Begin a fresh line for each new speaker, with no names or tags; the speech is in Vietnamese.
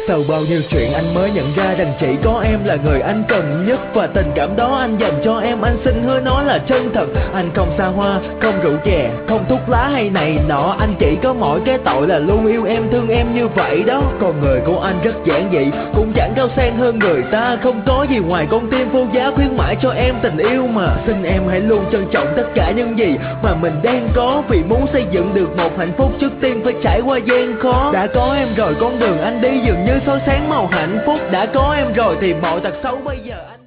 Sau bao nhiêu chuyện anh mới nhận ra rằng chỉ có em là người anh cần nhất. Và tình cảm đó anh dành cho em, anh xin hứa nó là chân thật. Anh không xa hoa, không rượu chè, không thuốc lá hay này nọ. Anh chỉ có mỗi cái tội là luôn yêu em, thương em như vậy đó. Con người của anh rất giản dị, cũng chẳng cao sang hơn người ta. Không có gì ngoài con tim vô giá khuyến mãi cho em tình yêu mà. Xin em hãy luôn trân trọng tất cả những gì mà mình đang có. Vì muốn xây dựng được một hạnh phúc trước tiên phải trải qua gian khó. Đã có em rồi con đường anh đi dường như soi sáng màu hạnh phúc. Đã có em rồi thì mọi tật xấu bây giờ anh